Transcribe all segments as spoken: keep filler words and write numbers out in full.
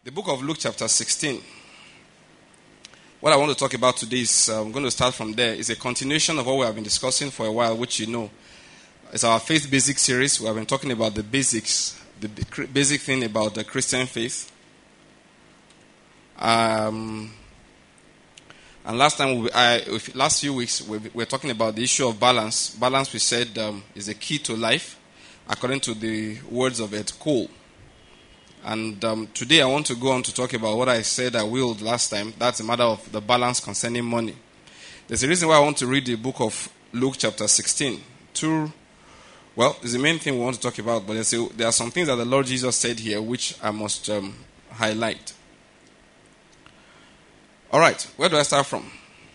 The book of Luke chapter sixteen. What I want to talk about today is, uh, I'm going to start from there. It's a continuation of what we have been discussing for a while, which you know. It's our Faith Basic series. We have been talking about the basics, the basic thing about the Christian faith. Um, and last time, we, I, last few weeks, we were talking about the issue of balance. Balance, we said, um, is the key to life, according to the words of Ed Cole. And um, today I want to go on to talk about what I said I will last time. That's a matter of the balance concerning money. There's a reason why I want to read the book of Luke chapter sixteen. Two, well, it's the main thing we want to talk about, but there's a, there are some things that the Lord Jesus said here which I must um, highlight. All right, where do I start from?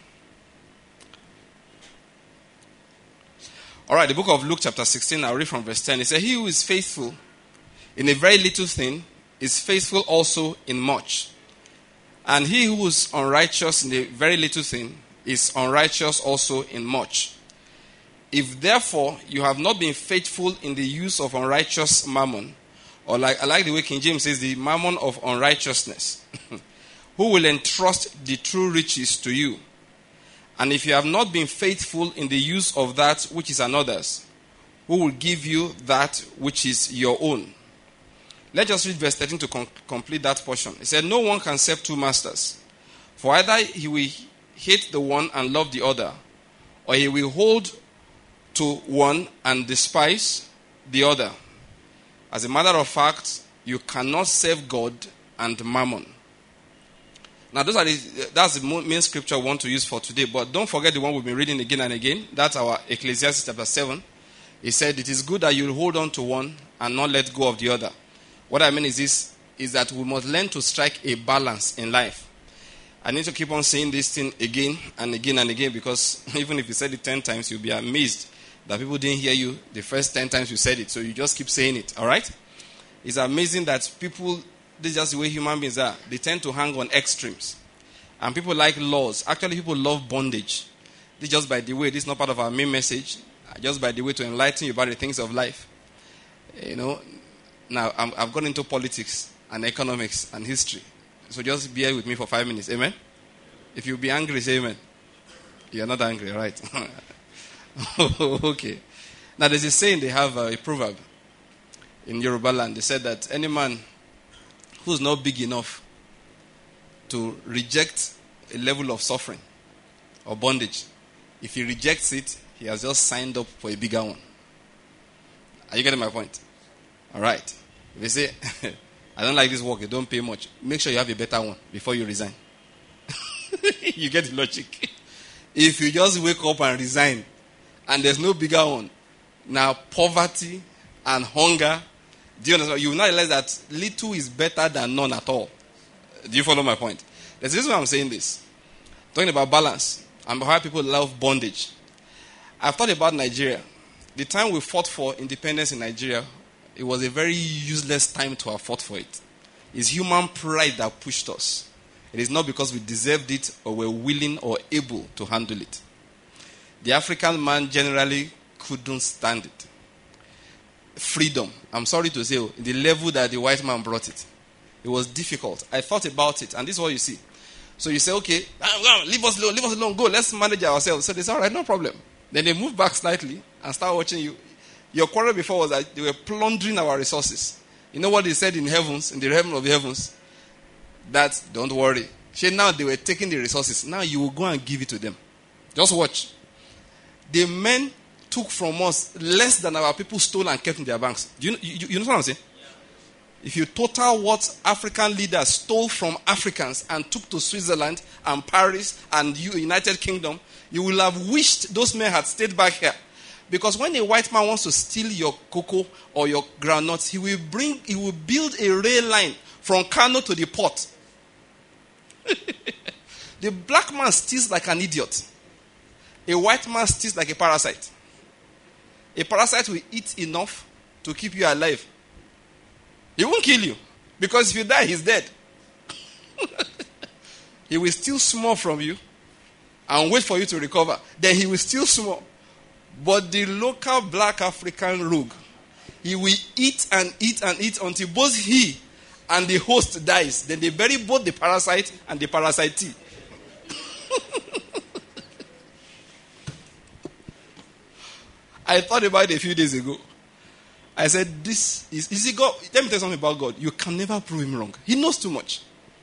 All right, the book of Luke chapter sixteen, I'll read from verse ten. It says, "He who is faithful in a very little thing is faithful also in much. And he who is unrighteous in a very little thing is unrighteous also in much. If therefore you have not been faithful in the use of unrighteous mammon," or like I like the way King James says, the mammon of unrighteousness, "who will entrust the true riches to you? And if you have not been faithful in the use of that which is another's, who will give you that which is your own?" Let's just read verse thirteen to com- complete that portion. It said, "No one can serve two masters, for either he will hate the one and love the other, or he will hold to one and despise the other. As a matter of fact, you cannot serve God and mammon." Now, those are the, that's the main scripture we want to use for today. But don't forget the one we've been reading again and again. That's our Ecclesiastes chapter seven. He said, "It is good that you hold on to one and not let go of the other." What I mean is this, is that we must learn to strike a balance in life. I need to keep on saying this thing again and again and again, because even if you said it ten times, you'll be amazed that people didn't hear you the first ten times you said it. So you just keep saying it, all right? It's amazing that people, this is just the way human beings are. They tend to hang on extremes. And people like laws. Actually, people love bondage. This just by the way, this is not part of our main message. Just by the way, to enlighten you about the things of life. You know, now I'm, I've gone into politics and economics and history. So just bear with me for five minutes. Amen? If you be angry, say amen. You're not angry, right? Okay. Now there's a saying, they have a proverb in Yoruba land. They said that any man who's not big enough to reject a level of suffering or bondage, if he rejects it, he has just signed up for a bigger one. Are you getting my point? All right. If you say, "I don't like this work, you don't pay much," make sure you have a better one before you resign. You get the logic. If you just wake up and resign and there's no bigger one, now poverty and hunger, do you understand? You will not realize that little is better than none at all. Do you follow my point? There's a reason why I'm saying this. Talking about balance and how people love bondage. I've thought about Nigeria. The time we fought for independence in Nigeria, it was a very useless time to have fought for it. It's human pride that pushed us. It is not because we deserved it or were willing or able to handle it. The African man generally couldn't stand it. Freedom, I'm sorry to say, the level that the white man brought it, it was difficult. I thought about it, and this is what you see. So you say, okay, leave us alone, leave us alone, go, let's manage ourselves. So they say, all right, no problem. Then they move back slightly and start watching you. Your quarrel before was that they were plundering our resources. You know what they said in heavens, in the heaven of the heavens? That, don't worry. See, now they were taking the resources. Now you will go and give it to them. Just watch. The men took from us less than our people stole and kept in their banks. Do you, you, you know what I'm saying? Yeah. If you total what African leaders stole from Africans and took to Switzerland and Paris and United Kingdom, you will have wished those men had stayed back here. Because when a white man wants to steal your cocoa or your groundnuts, he will bring, he will build a rail line from Kano to the port. The black man steals like an idiot. A white man steals like a parasite. A parasite will eat enough to keep you alive. He won't kill you. Because if you die, he's dead. He will steal small from you and wait for you to recover. Then he will steal small. But the local black African rogue, he will eat and eat and eat until both he and the host dies, then they bury both the parasite and the parasitee. I thought about it a few days ago. I said, this is, is he God? Let me tell you something about God. You can never prove him wrong. He knows too much.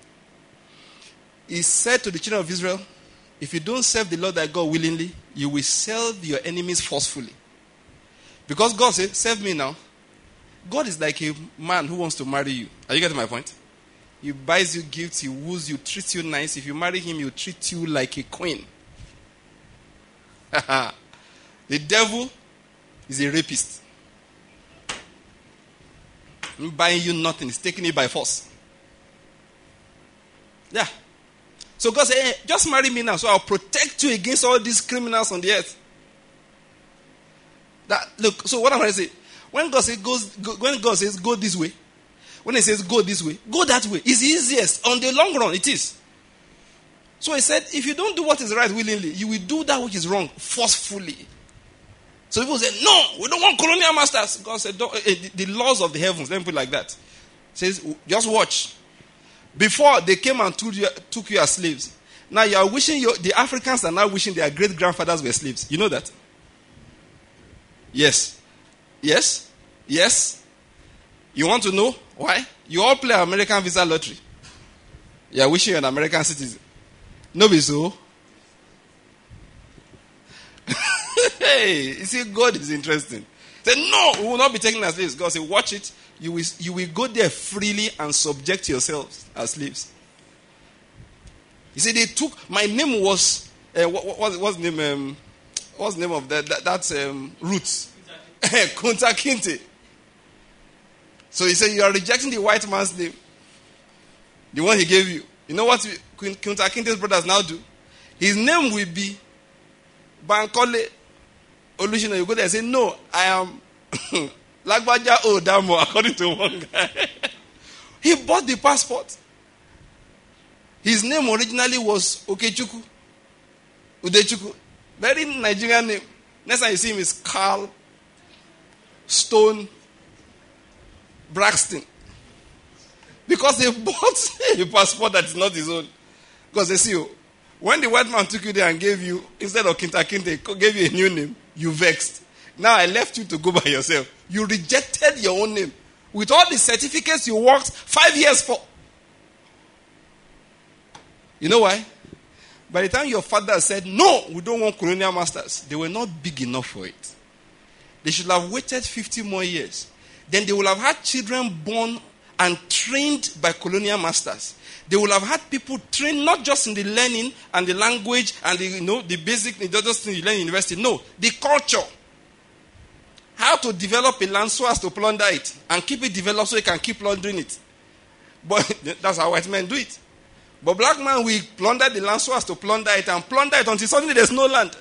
He said to the children of Israel, if you don't serve the Lord thy God willingly, you will serve your enemies forcefully. Because God said, serve me now. God is like a man who wants to marry you. Are you getting my point? He buys you gifts, he woos you, treats you nice. If you marry him, he'll treat you like a queen. The devil is a rapist. He's buying you nothing. He's taking it by force. Yeah. So God said, hey, just marry me now so I'll protect you against all these criminals on the earth. That, look, so what am I saying? When God says, goes, go, when God says go this way, when he says go this way, go that way. It's easiest. On the long run, it is. So he said, if you don't do what is right willingly, you will do that which is wrong forcefully. So people say, no, we don't want colonial masters. God said, don't, uh, the, the laws of the heavens, let me put it like that. Says, just watch. Before they came and took you, took you as slaves. Now you are wishing, your, the Africans are now wishing their great-grandfathers were slaves. You know that? Yes. Yes. Yes. You want to know why? You all play American visa lottery. You are wishing you're an American citizen. No, be so. Hey, you see, God is interesting. Say, no, we will not be taken as slaves. God said, watch it. You will, you will go there freely and subject yourselves as slaves. You see, they took, my name was, uh, what, what, what's the name, um, what's the name of that, that that's um, Roots. Kunta Kinte. So he said, you are rejecting the white man's name. The one he gave you. You know what Kunta Kinte's brothers now do? His name will be Bankole Olushina. You go there and say, no, I am Lagbaja Odamo, according to one guy. He bought the passport. His name originally was Okechukwu. Udechukwu. Very Nigerian name. Next time you see him is Carl Stone Braxton. Because they bought a passport that is not his own. Because they see, when the white man took you there and gave you, instead of Kinta Kinte, gave you a new name, you vexed. Now I left you to go by yourself. You rejected your own name. With all the certificates you worked five years for. You know why? By the time your father said, no, we don't want colonial masters, they were not big enough for it. They should have waited fifty more years. Then they will have had children born and trained by colonial masters. They will have had people trained not just in the learning and the language and the, you know, the basic, the just thing you learn in university. No, the culture. How to develop a land so as to plunder it and keep it developed so you can keep plundering it. But that's how white men do it. But black man will plunder the land so as to plunder it and plunder it until suddenly there's no land.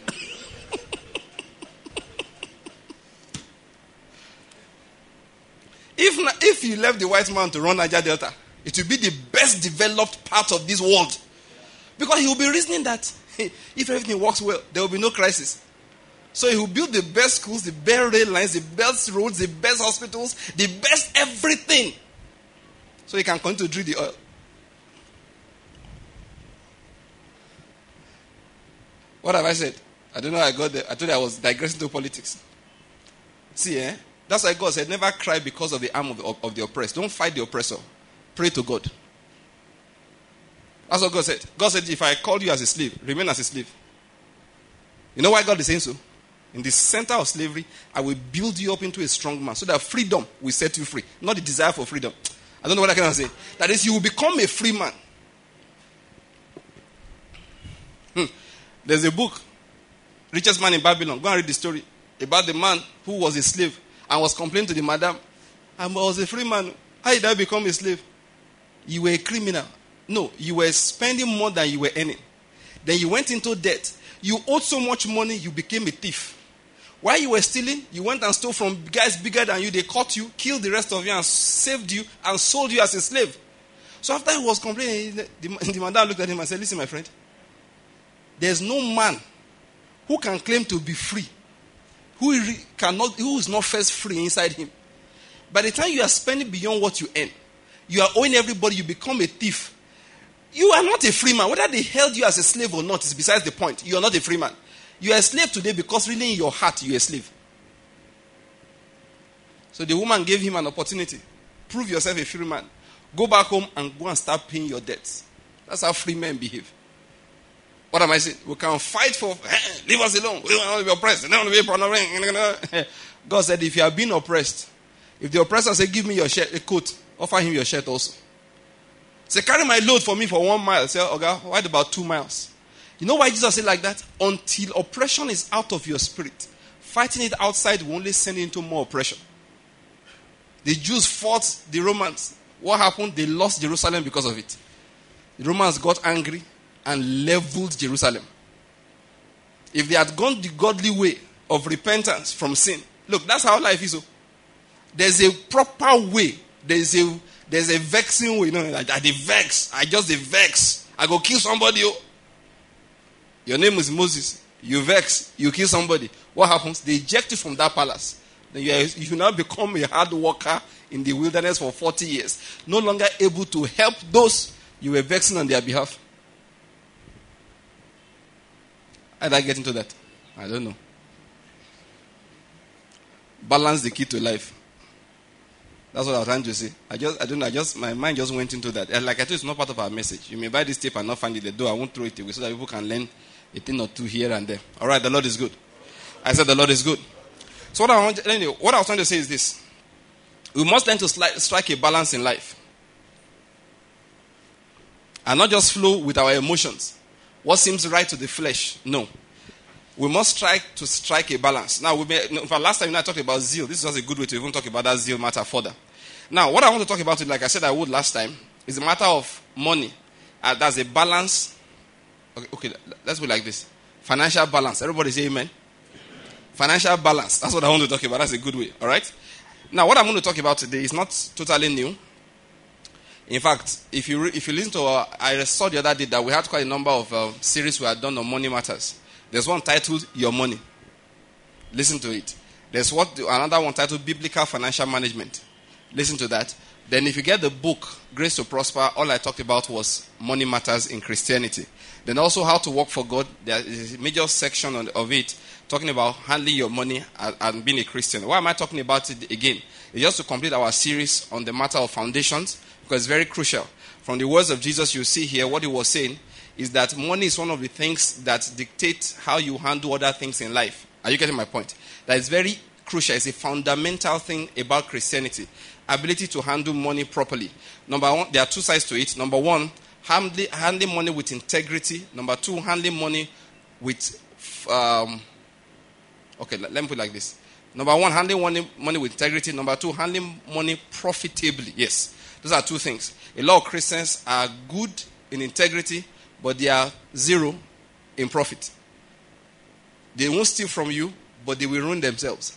If, if you left the white man to run Niger Delta, it will be the best developed part of this world. Because he will be reasoning that hey, if everything works well, there will be no crisis. So he will build the best schools, the best rail lines, the best roads, the best hospitals, the best everything. So he can continue to drill the oil. What have I said? I don't know how I got there. I told you I was digressing to politics. See, eh? That's why God said, never cry because of the arm of the, of the oppressed. Don't fight the oppressor. Pray to God. That's what God said. God said, if I call you as a slave, remain as a slave. You know why God is saying so? In the center of slavery, I will build you up into a strong man so that freedom will set you free. Not the desire for freedom. I don't know what I can say. That is, you will become a free man. Hmm. There's a book, Richest Man in Babylon. Go and read the story about the man who was a slave and was complaining to the madam, I was a free man. How did I become a slave? You were a criminal. No, you were spending more than you were earning. Then you went into debt. You owed so much money, you became a thief. While you were stealing, you went and stole from guys bigger than you. They caught you, killed the rest of you, and saved you, and sold you as a slave. So after he was complaining, the, the madam looked at him and said, listen, my friend, there's no man who can claim to be free, who, cannot, who is not first free inside him. By the time you are spending beyond what you earn, You are owing everybody. You become a thief. You are not a free man. Whether they held you as a slave or not is besides the point. You are not a free man. You are a slave today because really in your heart you are a slave. So the woman gave him an opportunity. Prove yourself a free man. Go back home and go and start paying your debts. That's how free men behave. What am I saying? We can fight for, hey, leave us alone. We don't want to be oppressed. We don't want to be oppressed. God said, if you are being oppressed, if the oppressor says, give me your shirt, a coat, offer him your shirt also. Say, carry my load for me for one mile. Say, okay, why about two miles? You know why Jesus said like that? Until oppression is out of your spirit, fighting it outside will only send you into more oppression. The Jews fought the Romans. What happened? They lost Jerusalem because of it. The Romans got angry and leveled Jerusalem. If they had gone the godly way of repentance from sin, look, that's how life is. There's a proper way. There's a there's a vexing way. You know, like, I dey vex. I just dey vex. I go kill somebody. Oh. Your name is Moses. You vex. You kill somebody. What happens? They eject you from that palace. Then you, are, you now become a hard worker in the wilderness for forty years. No longer able to help those you were vexing on their behalf. How did I get into that? I don't know. Balance the key to life. That's what I was trying to say. I just, I don't know, I just, my mind just went into that. And like I told you, it's not part of our message. You may buy this tape and not find it the door. I won't throw it away so that people can learn a thing or two here and there. All right, the Lord is good. I said the Lord is good. So what I want, anyway, what I was trying to say is this: we must learn to strike a balance in life, and not just flow with our emotions. What seems right to the flesh? No. We must try to strike a balance. Now, we may, in fact, last time I talked about zeal. This is just a good way to even talk about that zeal matter further. Now, what I want to talk about, like I said I would last time, is the matter of money. Uh, there's a balance. Okay, okay, let's be like this. Financial balance. Everybody say amen. Financial balance. That's what I want to talk about. That's a good way. All right? Now, what I'm going to talk about today is not totally new. In fact, if you re- if you listen to, uh, I saw the other day that we had quite a number of uh, series we had done on money matters. There's one titled Your Money. Listen to it. There's what another one titled Biblical Financial Management. Listen to that. Then if you get the book, Grace to Prosper, all I talked about was money matters in Christianity. Then also how to work for God. There is a major section on, of it talking about handling your money and, and being a Christian. Why am I talking about it again? It's just to complete our series on the matter of foundations, because it's very crucial. From the words of Jesus, you see here what he was saying is that money is one of the things that dictate how you handle other things in life. Are you getting my point? That is very crucial. It's a fundamental thing about Christianity. Ability to handle money properly. Number one, there are two sides to it. Number one, handling, handling money with integrity. Number two, handling money with, um, okay, let, let me put it like this. Number one, handling money, money with integrity. Number two, handling money profitably. Yes, those are two things. A lot of Christians are good in integrity, but they are zero in profit. They won't steal from you, but they will ruin themselves.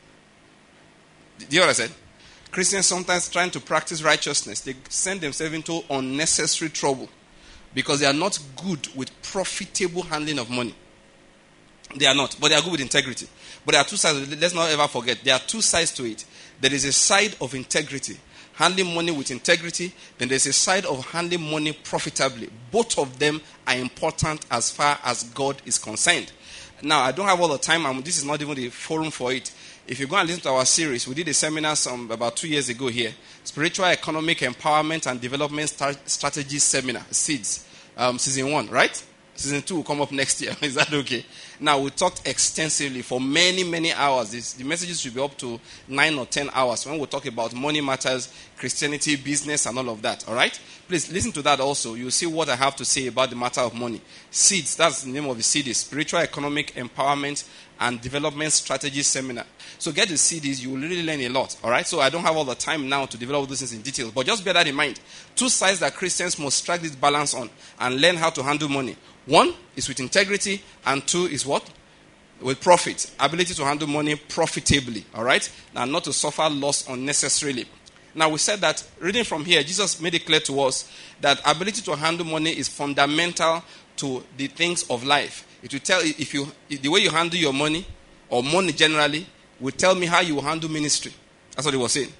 Do you know what I said? Christians sometimes trying to practice righteousness, they send themselves into unnecessary trouble because they are not good with profitable handling of money. They are not, but they are good with integrity. But there are two sides. Let's not ever forget, there are two sides to it. There is a side of integrity, handling money with integrity. Then there's a side of handling money profitably. Both of them are important as far as God is concerned. Now, I don't have all the time, and this is not even the forum for it. If you go and listen to our series, we did a seminar some about two years ago here. Spiritual Economic Empowerment and Development Start- Strategies Seminar, SEEDS, um, season one, right? Season two will come up next year. Is that okay? Now, we talked extensively for many, many hours. This, the messages should be up to nine or ten hours when we talk about money matters, Christianity, business, and all of that. All right? Please listen to that also. You'll see what I have to say about the matter of money. SEEDS, that's the name of the C D, Spiritual Economic Empowerment and Development Strategy Seminar. So get the C Ds, you will really learn a lot. All right? So I don't have all the time now to develop those things in detail, but just bear that in mind. Two sides that Christians must strike this balance on and learn how to handle money. One is with integrity, and two is what? With profit. Ability to handle money profitably. All right? Now, not to suffer loss unnecessarily. Now, we said that, reading from here, Jesus made it clear to us that ability to handle money is fundamental to the things of life. It will tell you, if you, the way you handle your money, or money generally, will tell me how you will handle ministry. That's what he was saying.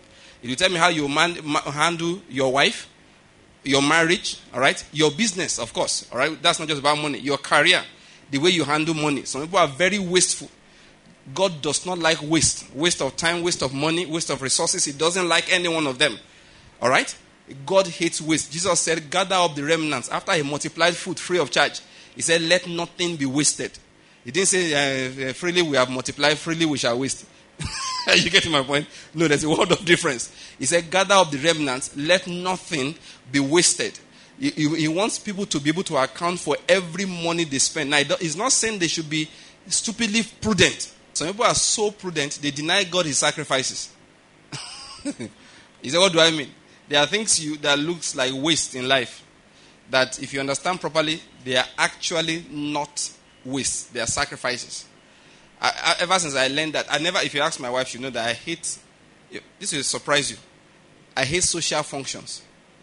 If you tell me how you man, ma- handle your wife, your marriage, all right, your business, of course, all right, that's not just about money, your career, the way you handle money. Some people are very wasteful. God does not like waste. Waste of time, waste of money, waste of resources. He doesn't like any one of them. All right? God hates waste. Jesus said, gather up the remnants. After he multiplied food free of charge, he said, let nothing be wasted. He didn't say, uh, freely we have multiplied, freely we shall waste. You get my point? No, there's a world of difference. He said, gather up the remnants, let nothing be wasted. He, he, he wants people to be able to account for every money they spend. Now, he's not saying they should be stupidly prudent. Some people are so prudent, they deny God his sacrifices. He said, what do I mean? There are things you, that looks like waste in life that if you understand properly, they are actually not waste. They are sacrifices. I, I, ever since I learned that, I never, if you ask my wife, she know that I hate, this will surprise you, I hate social functions.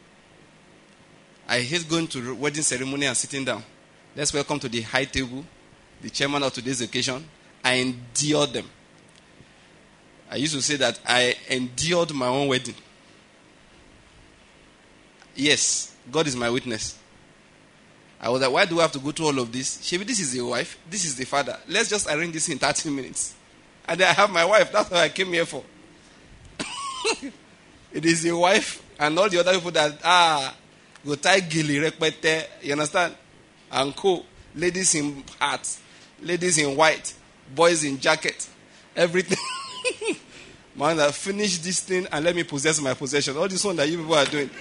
I hate going to wedding ceremony and sitting down. Let's welcome to the high table, the chairman of today's occasion. I endured them. I used to say that I endured my own wedding. Yes, God is my witness. I was like, why do I have to go through all of this? Shebi, this is the wife, this is the father. Let's just arrange this in thirty minutes. And then I have my wife. That's what I came here for. It is the wife and all the other people that, ah, go tie gili, rekpete, you understand? And co, ladies in hats, ladies in white, boys in jacket, everything. Man, I finish this thing and let me possess my possession. All this one that you people are doing.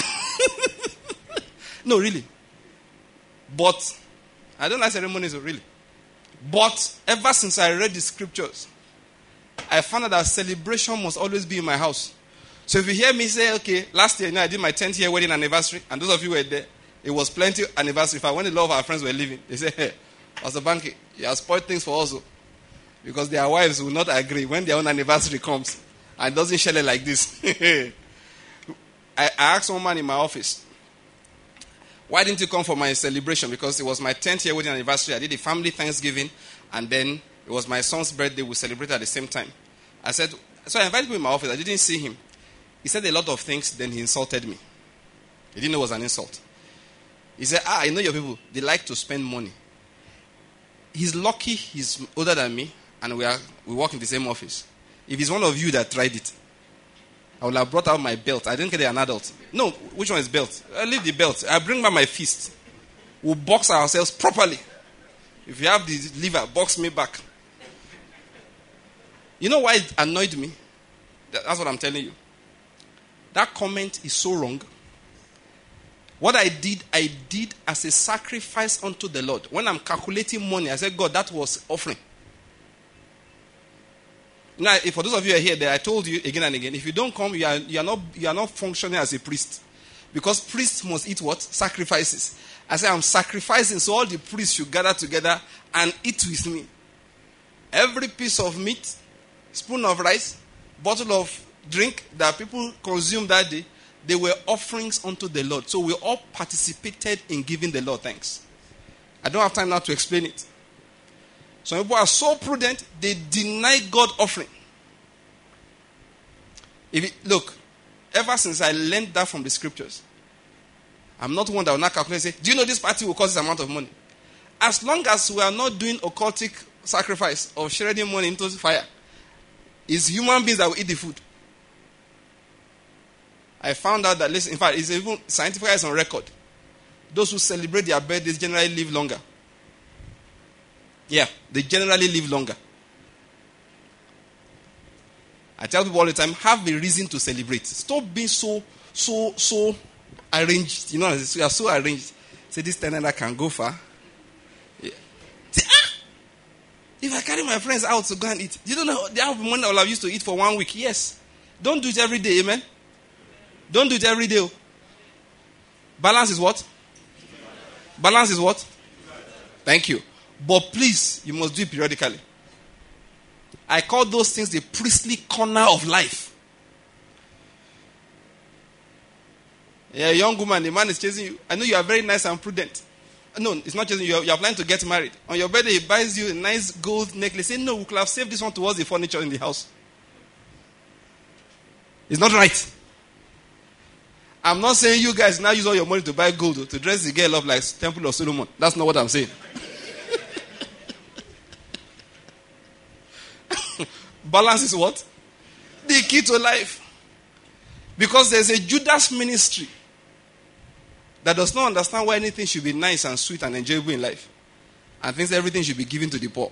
No, really. But, I don't like ceremonies, really. But, ever since I read the scriptures, I found out that celebration must always be in my house. So if you hear me say, okay, last year, you know, I did my tenth year wedding anniversary, and those of you who were there, it was plenty anniversary. In fact, when a lot of our friends were leaving, they said, hey, Pastor Banky, you have spoiled things for us. Because their wives will not agree when their own anniversary comes. And it doesn't share like this. I, I asked one man in my office, why didn't you come for my celebration? Because it was my tenth year wedding anniversary. I did a family Thanksgiving, and then it was my son's birthday. We celebrated at the same time. I said, so I invited him in my office. I didn't see him. He said a lot of things, then he insulted me. He didn't know it was an insult. He said, ah, I know your people, they like to spend money. He's lucky he's older than me, and we are we work in the same office. If he's one of you that tried it, I would have brought out my belt. I didn't get an adult. No, which one is belt? I leave the belt. I bring back my fist. We'll box ourselves properly. If you have the liver, box me back. You know why it annoyed me? That's what I'm telling you. That comment is so wrong. What I did, I did as a sacrifice unto the Lord. When I'm calculating money, I said, God, that was offering. Now, if for those of you who are here, that I told you again and again, if you don't come, you are, you are not you are not functioning as a priest. Because priests must eat what? Sacrifices. I said, I'm sacrificing, so all the priests should gather together and eat with me. Every piece of meat, spoon of rice, bottle of drink that people consume that day, they were offerings unto the Lord. So we all participated in giving the Lord thanks. I don't have time now to explain it. Some people are so prudent, they deny God offering. If it, look, ever since I learned that from the scriptures, I'm not one that will not calculate and say, do you know this party will cost this amount of money? As long as we are not doing occultic sacrifice of shredding money into fire, it's human beings that will eat the food. I found out that, listen, in fact, it's even scientifically it's on record. Those who celebrate their birthdays generally live longer. Yeah, they generally live longer. I tell people all the time, have a reason to celebrate. Stop being so, so, so arranged. You know, you are so arranged. Say, this ten naira can go far. Yeah. Say, ah! If I carry my friends out to go and eat, you don't know, they have money I will have used to eat for one week. Yes. Don't do it every day, amen? Don't do it every day. Balance is what? Balance is what? Thank you. But please, you must do it periodically. I call those things the priestly corner of life. Yeah, a young woman, the man is chasing you. I know you are very nice and prudent. No, it's not chasing you. You are planning to get married. On your birthday, he buys you a nice gold necklace. Say, no, we could have saved this one towards the furniture in the house. It's not right. I'm not saying you guys now use all your money to buy gold, to dress the girl up like Temple of Solomon. That's not what I'm saying. Balance is what? The key to life. Because there's a Judas ministry that does not understand why anything should be nice and sweet and enjoyable in life, and thinks everything should be given to the poor.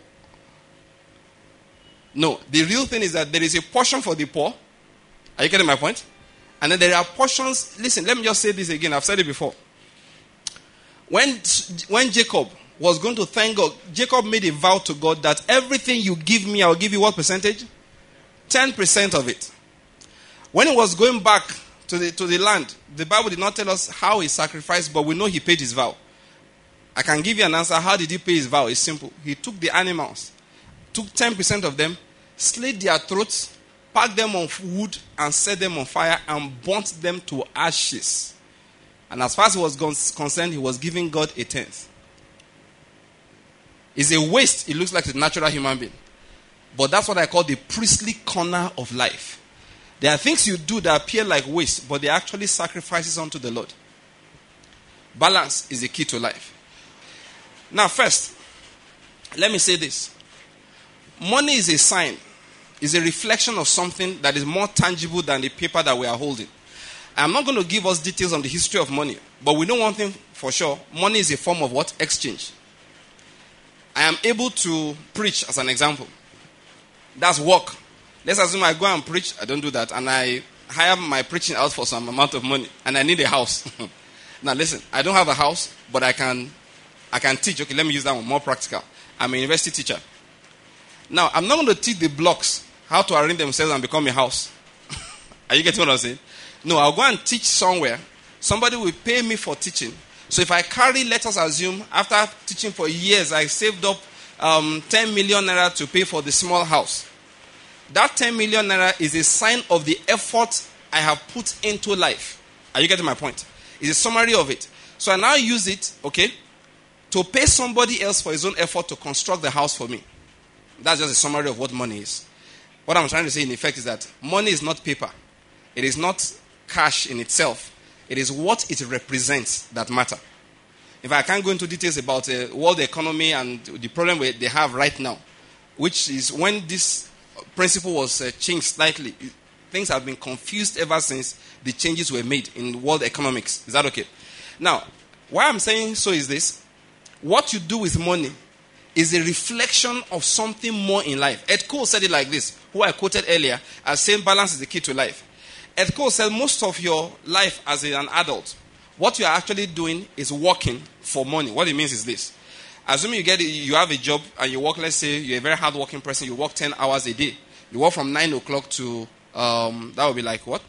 No, the real thing is that there is a portion for the poor. Are you getting my point? And then there are portions. Listen, let me just say this again. I've said it before. When, when Jacob was going to thank God, Jacob made a vow to God that everything you give me, I'll give you what percentage? ten percent of it. When he was going back to the, to the land, the Bible did not tell us how he sacrificed, but we know he paid his vow. I can give you an answer. How did he pay his vow? It's simple. He took the animals, took ten percent of them, slit their throats, packed them on wood, and set them on fire, and burnt them to ashes. And as far as he was concerned, he was giving God a tenth. It's a waste. It looks like a natural human being. But that's what I call the priestly corner of life. There are things you do that appear like waste, but they're actually sacrifices unto the Lord. Balance is the key to life. Now, first, let me say this. Money is a sign, is a reflection of something that is more tangible than the paper that we are holding. I'm not going to give us details on the history of money, but we know one thing for sure. Money is a form of what? Exchange. I am able to preach as an example. That's work. Let's assume I go and preach. I don't do that. And I hire my preaching out for some amount of money. And I need a house. Now listen, I don't have a house, but I can I can teach. Okay, let me use that one, more practical. I'm a university teacher. Now, I'm not going to teach the blocks how to arrange themselves and become a house. Are you getting what I'm saying? No, I'll go and teach somewhere. Somebody will pay me for teaching. So if I carry, let us assume, after teaching for years, I saved up um, ten million naira to pay for the small house. That ten million naira is a sign of the effort I have put into life. Are you getting my point? It's a summary of it. So I now use it, okay, to pay somebody else for his own effort to construct the house for me. That's just a summary of what money is. What I'm trying to say in effect is that money is not paper. It is not cash in itself. It is what it represents that matter. If I can't go into details about the uh, world economy and the problem they have right now, which is when this principle was uh, changed slightly, things have been confused ever since the changes were made in world economics. Is that okay? Now, why I'm saying so is this. What you do with money is a reflection of something more in life. Ed Cole said it like this, who I quoted earlier, as saying balance is the key to life. Ed Cole said most of your life as an adult, what you are actually doing is working for money. What it means is this. Assuming you get you have a job and you work, let's say you're a very hard-working person, you work ten hours a day. You work from nine o'clock to, um, that would be like what?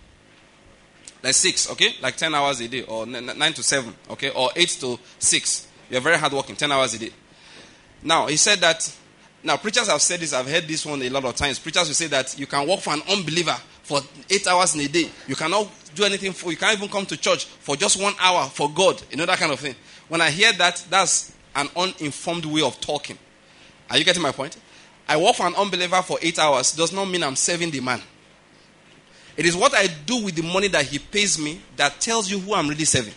Like six, okay? Like ten hours a day, or nine to seven, okay? Or eight to six. You're very hard-working, ten hours a day. Now, he said that, now preachers have said this, I've heard this one a lot of times. Preachers will say that you can work for an unbeliever for eight hours in a day. You cannot do anything for, you can't even come to church for just one hour for God. You know, that kind of thing. When I hear that, that's an uninformed way of talking. Are you getting my point? I work for an unbeliever for eight hours does not mean I'm serving the man. It is what I do with the money that he pays me that tells you who I'm really serving.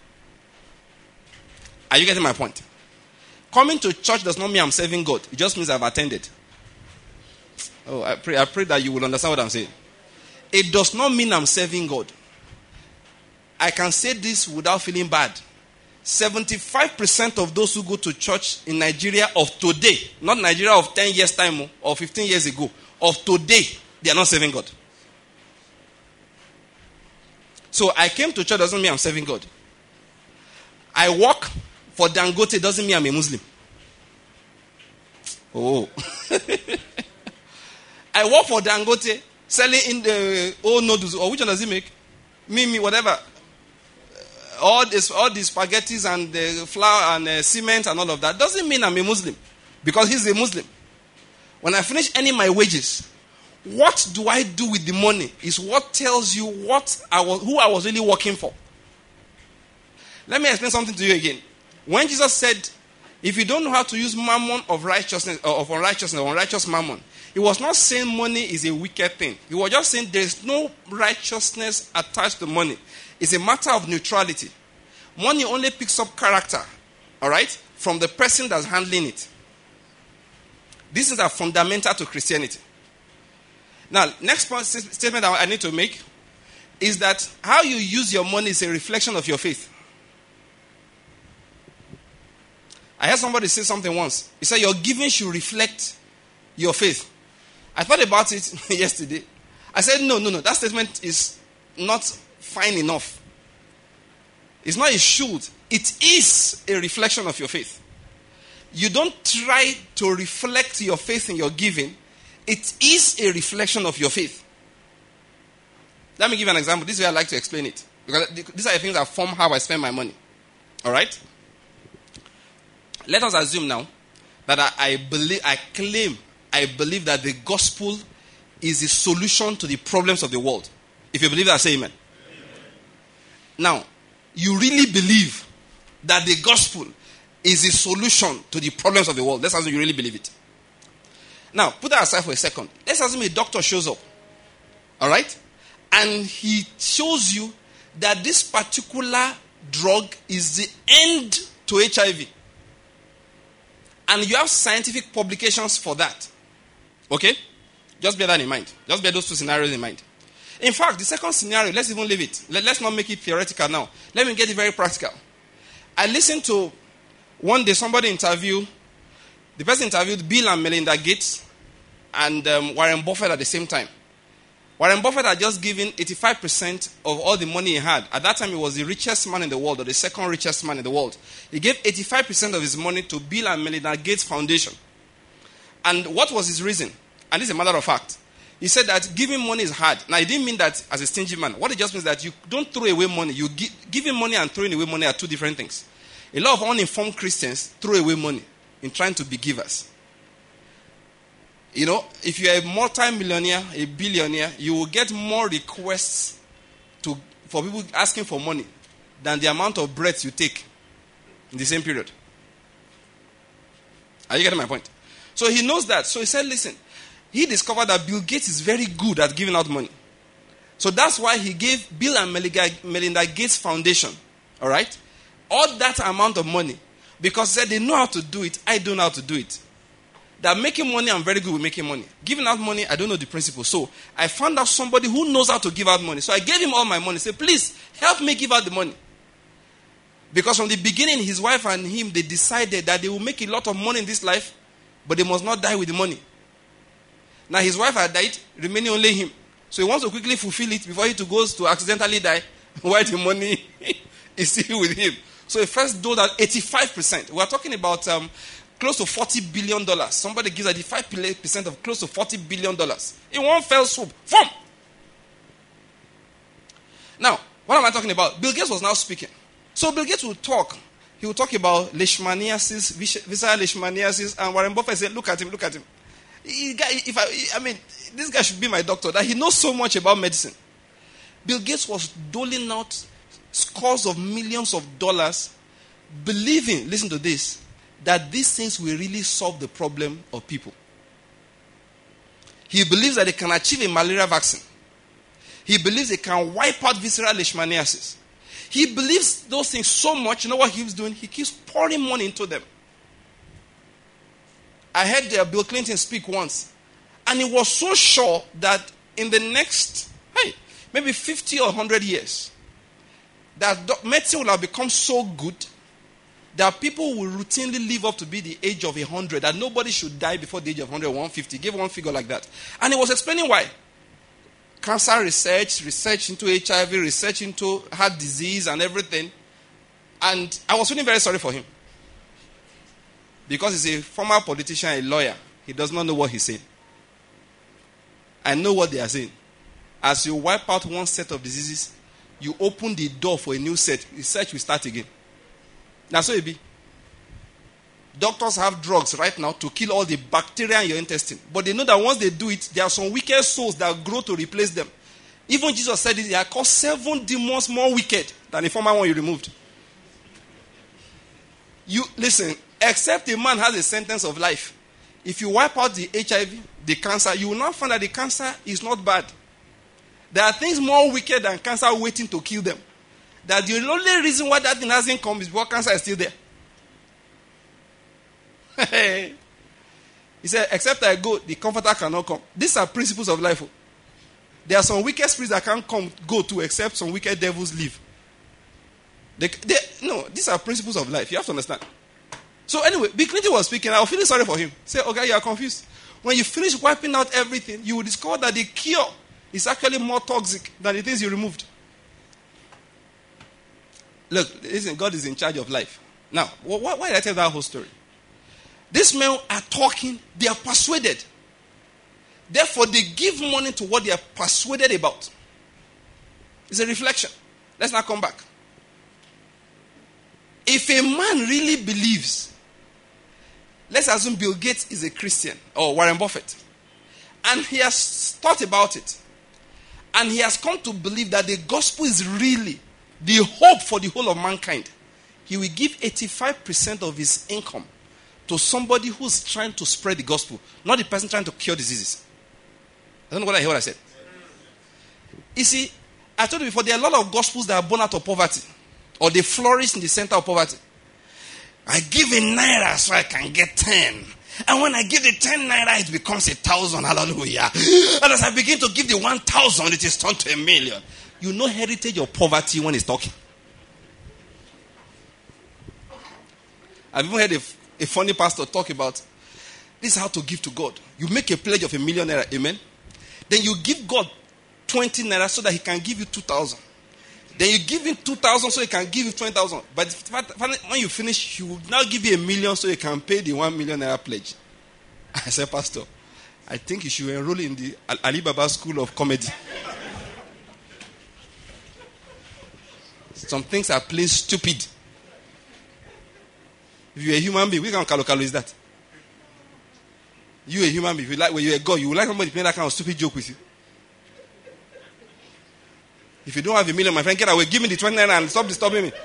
Are you getting my point? Coming to church does not mean I'm serving God. It just means I've attended. Oh, I pray, I pray that you will understand what I'm saying. It does not mean I'm serving God. I can say this without feeling bad. seventy-five percent of those who go to church in Nigeria of today, not Nigeria of ten years time or fifteen years ago, of today, they are not serving God. So I came to church doesn't mean I'm serving God. I work for Dangote doesn't mean I'm a Muslim. Oh. I work for Dangote selling in the old noodles, or which one does he make? Mimi, whatever. All this, all the spaghettis and the flour and the cement and all of that doesn't mean I'm a Muslim, because he's a Muslim. When I finish earning my wages, what do I do with the money is what tells you what I was, who I was really working for. Let me explain something to you again. When Jesus said, If you don't know how to use mammon of righteousness or of unrighteousness or unrighteous mammon, he was not saying money is a wicked thing. He was just saying there is no righteousness attached to money. It's a matter of neutrality. Money only picks up character, all right, from the person that's handling it. This is a fundamental to Christianity. Now, next point, statement I need to make is that how you use your money is a reflection of your faith. I heard somebody say something once. He said, your giving should reflect your faith. I thought about it yesterday. I said, no, no, no. That statement is not fine enough. It's not a should. It is a reflection of your faith. You don't try to reflect your faith in your giving. It is a reflection of your faith. Let me give you an example. This is where I like to explain it. Because these are the things that form how I spend my money. All right? Let us assume now that I, I believe, I claim, I believe that the gospel is the solution to the problems of the world. If you believe that, say amen. Amen. Now, you really believe that the gospel is the solution to the problems of the world. Let's assume you really believe it. Now, put that aside for a second. Let's assume a doctor shows up. All right? And he shows you that this particular drug is the end to H I V. And you have scientific publications for that. Okay? Just bear that in mind. Just bear those two scenarios in mind. In fact, the second scenario, let's even leave it. Let, let's not make it theoretical now. Let me get it very practical. I listened to one day somebody interview, the person interviewed Bill and Melinda Gates and um, Warren Buffett at the same time. Warren Buffett had just given eighty-five percent of all the money he had. At that time, he was the richest man in the world, or the second richest man in the world. He gave eighty-five percent of his money to Bill and Melinda Gates Foundation. And what was his reason? And this is a matter of fact. He said that giving money is hard. Now, he didn't mean that as a stingy man. What it just means that you don't throw away money. You give, giving money and throwing away money are two different things. A lot of uninformed Christians throw away money in trying to be givers. You know, if you're a multi-millionaire, a billionaire, you will get more requests to for people asking for money than the amount of breaths you take in the same period. Are you getting my point? So he knows that. So he said, listen, he discovered that Bill Gates is very good at giving out money. So that's why he gave Bill and Melinda Gates Foundation, all right, all that amount of money. Because he said they know how to do it, I don't know how to do it. That making money, I'm very good with making money. Giving out money, I don't know the principle. So I found out somebody who knows how to give out money. So I gave him all my money. Said, please, help me give out the money. Because from the beginning, his wife and him, they decided that they will make a lot of money in this life, but they must not die with the money. Now his wife had died, remaining only him. So he wants to quickly fulfill it before he too goes to accidentally die, while the money is still with him. So he first doled out eighty-five percent. We are talking about um, close to forty billion dollars. Somebody gives eighty-five percent of close to forty billion dollars. In one fell swoop. Boom! Now, what am I talking about? Bill Gates was now speaking. So Bill Gates will talk. He will talk about leishmaniasis, visceral leishmaniasis, and Warren Buffett said, look at him, look at him. He, if I, I mean, this guy should be my doctor, that he knows so much about medicine. Bill Gates was doling out scores of millions of dollars, believing, listen to this, that these things will really solve the problem of people. He believes that they can achieve a malaria vaccine. He believes they can wipe out visceral leishmaniasis. He believes those things so much. You know what he keeps doing? He keeps pouring money into them. I heard uh, Bill Clinton speak once, and he was so sure that in the next, hey, maybe fifty or one hundred years, that medicine will have become so good that people will routinely live up to be the age of one hundred, that nobody should die before the age of one hundred, one hundred fifty. Give one figure like that. And he was explaining why. Cancer research, research into H I V, research into heart disease and everything. And I was feeling very sorry for him. Because he's a former politician, a lawyer. He does not know what he's saying. I know what they are saying. As you wipe out one set of diseases, you open the door for a new set. Research will start again. That's what it be. Doctors have drugs right now to kill all the bacteria in your intestine. But they know that once they do it, there are some wicked souls that grow to replace them. Even Jesus said it, he had caused seven demons more wicked than the former one you removed. You listen, Except a man has a sentence of life. If you wipe out the H I V, the cancer, you will not find that the cancer is not bad. There are things more wicked than cancer waiting to kill them. That the only reason why that thing hasn't come is because cancer is still there. He said, except I go, the comforter cannot come. These are principles of life. There are some wicked spirits that can't come, go to, except some wicked devils live. They, they, no, these are principles of life. You have to understand. So anyway, Bill Clinton was speaking. I was feeling sorry for him. Say, okay, you are confused. When you finish wiping out everything, you will discover that the cure is actually more toxic than the things you removed. Look, listen, God is in charge of life. Now, why, why did I tell that whole story? These men are talking, they are persuaded. Therefore, they give money to what they are persuaded about. It's a reflection. Let's now come back. If a man really believes, let's assume Bill Gates is a Christian or Warren Buffett, and he has thought about it, and he has come to believe that the gospel is really the hope for the whole of mankind, he will give eighty-five percent of his income to somebody who's trying to spread the gospel, not the person trying to cure diseases. I don't know what I hear what I said. You see, I told you before, there are a lot of gospels that are born out of poverty, or they flourish in the center of poverty. I give a naira so I can get ten. And when I give the ten naira, it becomes a thousand. Hallelujah. And as I begin to give the one thousand, it is turned to a million. You know heritage of poverty when he's talking. I've even heard a, a funny pastor talk about this is how to give to God. You make a pledge of a million naira, amen? Then you give God twenty naira so that he can give you two thousand. Then you give him two thousand so he can give you twenty thousand. But when you finish, he will now give you a million so he can pay the one million naira pledge. I said, Pastor, I think you should enroll in the Alibaba School of Comedy. Some things are plain stupid. If you're a human being, we can calculate is that. You a human being, if you like, when you're a God, you would like somebody playing that kind of stupid joke with you. If you don't have a million, my friend, get away. Give me the twenty naira and stop disturbing me.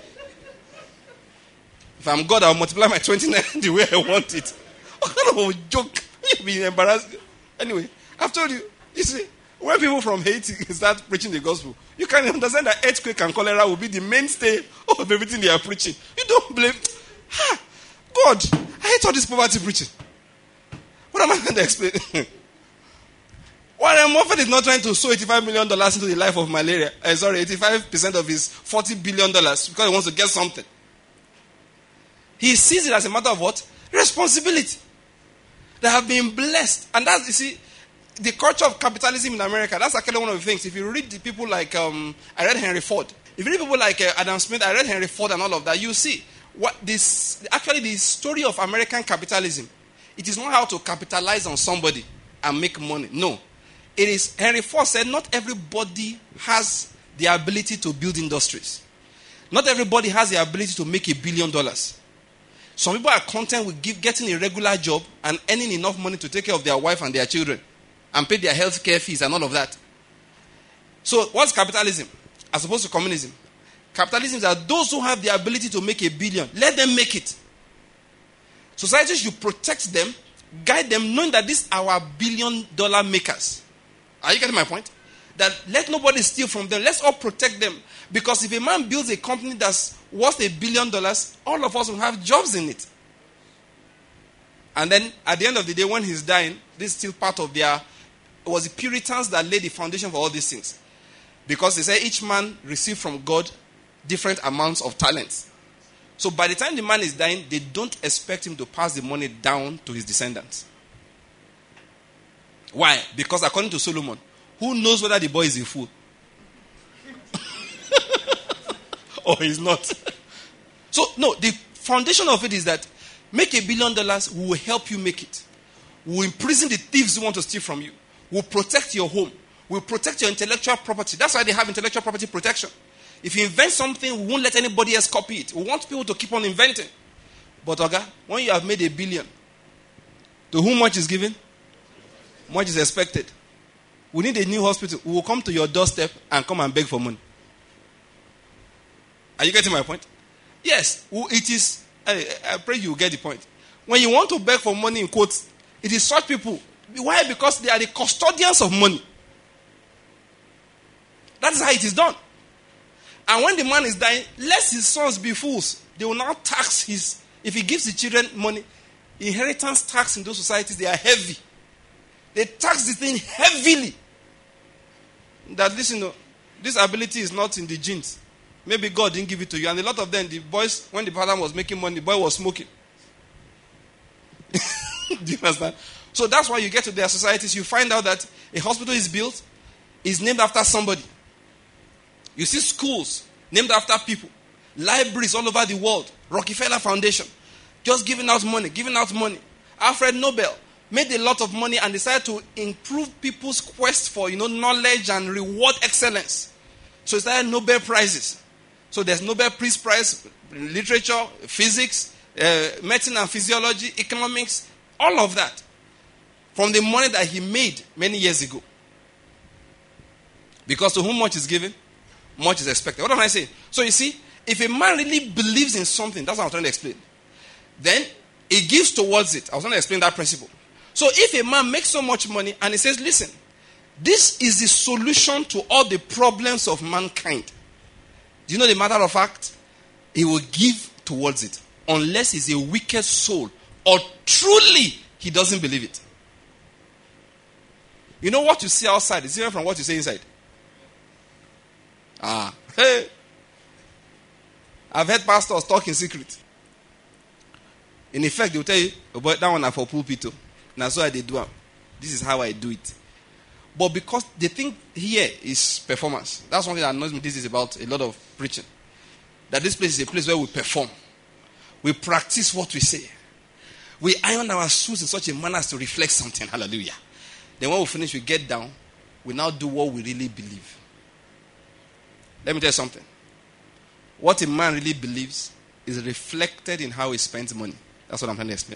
If I'm God, I'll multiply my twenty naira the way I want it. What kind of a joke? You'll be embarrassed. Anyway, I've told you, you see, when people from Haiti start preaching the gospel, you can understand that earthquake and cholera will be the mainstay of everything they are preaching. You don't blame. Ha! God, I hate all this poverty preaching. What am I going to explain? Warren Buffett is not trying to sow eighty-five million dollars into the life of malaria. Uh, sorry, eighty-five percent of his forty billion dollars because he wants to get something. He sees it as a matter of what? Responsibility. They have been blessed. And that's, you see, the culture of capitalism in America, that's actually one of the things. If you read the people like, um, I read Henry Ford. If you read people like uh, Adam Smith, I read Henry Ford and all of that, you see what this, actually the story of American capitalism. It is not how to capitalize on somebody and make money. No. It is, Henry Ford said, not everybody has the ability to build industries. Not everybody has the ability to make a billion dollars. Some people are content with give, getting a regular job and earning enough money to take care of their wife and their children and pay their health care fees and all of that. So what's capitalism as opposed to communism? Capitalism is that those who have the ability to make a billion, let them make it. Society should protect them, guide them, knowing that these are our billion dollar makers. Are you getting my point? That let nobody steal from them. Let's all protect them. Because if a man builds a company that's worth a billion dollars, all of us will have jobs in it. And then at the end of the day, when he's dying, this is still part of their... It was the Puritans that laid the foundation for all these things. Because they say each man received from God different amounts of talents. So by the time the man is dying, they don't expect him to pass the money down to his descendants. Why? Because according to Solomon, who knows whether the boy is a fool? Or he's not. So, no, the foundation of it is that make a billion dollars, we will help you make it. We will imprison the thieves who want to steal from you. We will protect your home. We will protect your intellectual property. That's why they have intellectual property protection. If you invent something, we won't let anybody else copy it. We want people to keep on inventing. But, Oga, when you have made a billion, to whom much is given, much is expected. We need a new hospital. We will come to your doorstep and come and beg for money. Are you getting my point? Yes, it is I, I pray you get the point. When you want to beg for money in quotes, it is such people. Why? Because they are the custodians of money. That is how it is done. And when the man is dying, lest his sons be fools, they will now tax his, if he gives the children money, inheritance tax in those societies, they are heavy. They tax the thing heavily. That, listen, this ability is not in the genes. Maybe God didn't give it to you. And a lot of them, the boys, when the father was making money, the boy was smoking. Do you understand? So that's why you get to their societies, you find out that a hospital is built, is named after somebody. You see schools named after people. Libraries all over the world. Rockefeller Foundation. Just giving out money, giving out money. Alfred Nobel made a lot of money and decided to improve people's quest for, you know, knowledge and reward excellence. So he started Nobel Prizes. So there's Nobel Peace Prize, literature, physics, uh, medicine and physiology, economics, all of that. From the money that he made many years ago. Because to whom much is given, much is expected. What am I saying? So you see, if a man really believes in something, that's what I'm trying to explain, then he gives towards it. I was going to explain that principle. So if a man makes so much money and he says, listen, this is the solution to all the problems of mankind. Do you know the matter of fact? He will give towards it. Unless he's a wicked soul or truly he doesn't believe it. You know what you see outside is different from what you see inside. Ah, hey. I've heard pastors talk in secret. In effect, they'll tell you, oh, but that one are for pulpito. Now, so I they do it. This is how I do it. But because they think here is performance. That's one thing that annoys me. This is about a lot of preaching. That this place is a place where we perform. We practice what we say. We iron our shoes in such a manner as to reflect something. Hallelujah. Then when we finish, we get down. We now do what we really believe. Let me tell you something. What a man really believes is reflected in how he spends money. That's what I'm trying to explain.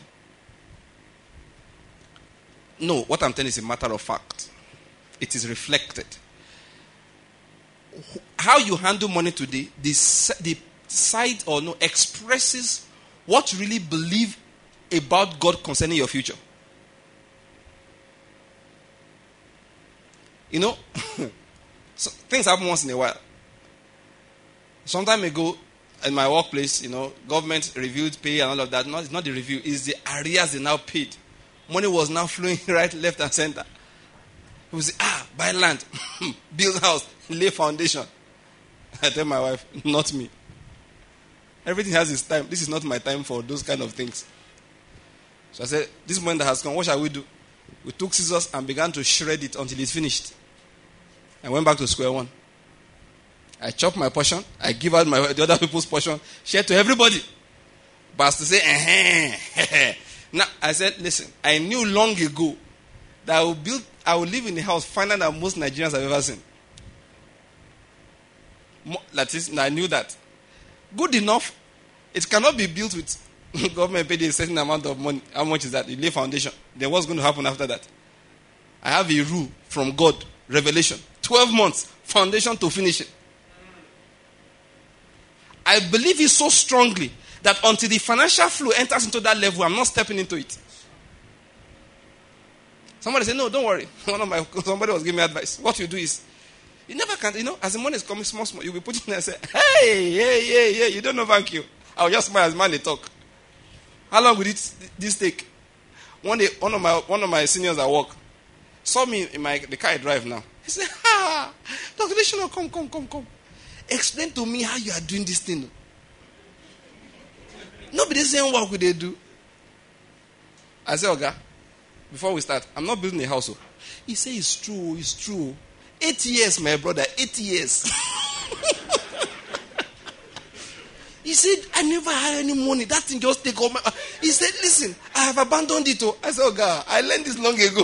No, what I'm telling you is a matter of fact. It is reflected. How you handle money today, the, the side or no expresses what you really believe about God concerning your future. You know, so things happen once in a while. Some time ago, in my workplace, you know, government reviewed pay and all of that. No, it's not the review, it's the arrears they now paid. Money was now flowing right, left, and center. People say, ah, buy land, build house, lay foundation. I tell my wife, not me. Everything has its time. This is not my time for those kind of things. So I said, this moment that has come, what shall we do? We took scissors and began to shred it until it's finished. I went back to square one. I chop my portion. I give out my the other people's portion. Share to everybody. But as to say, eh, now I said, listen, I knew long ago that I will build, I will live in a house finer than most Nigerians have ever seen. That is, I knew that. Good enough. It cannot be built with government paid a certain amount of money. How much is that? You lay foundation. Then what's going to happen after that? I have a rule from God, revelation. twelve months, foundation to finish it. I believe it so strongly that until the financial flow enters into that level, I'm not stepping into it. Somebody said, no, don't worry. One of my somebody was giving me advice. What you do is, you never can, you know, as the money is coming small, small, you'll be putting there and say, hey, hey, hey, hey, you don't know, thank you. I'll just smile as man they talk. How long will it, this take? One day, one of my one of my seniors at work saw me in my the car I drive now. He said, ah, Doctor Deshino, come, come, come, come. Explain to me how you are doing this thing. Nobody saying what could they do. I said, Oga, before we start, I'm not building a house. He said, it's true, it's true. Eight years, my brother, eight years. He said, I never had any money. That thing just take all my... He said, listen, I have abandoned it. I said, Oga, I learned this long ago.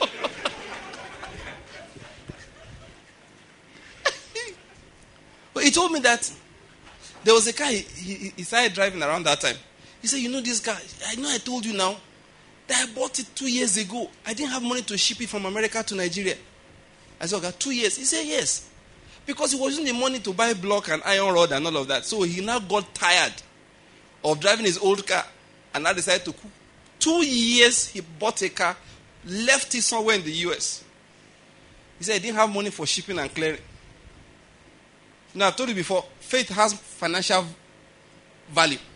But he told me that there was a car, he, he, he started driving around that time. He said, you know this car, I know I told you now that I bought it two years ago. I didn't have money to ship it from America to Nigeria. I said, okay, two years. He said, yes. Because he was using the money to buy block and iron rod and all of that. So he now got tired of driving his old car and now decided to cook. Two years he bought a car, left it somewhere in the U S. He said he didn't have money for shipping and clearing. Now, I've told you before, faith has financial value.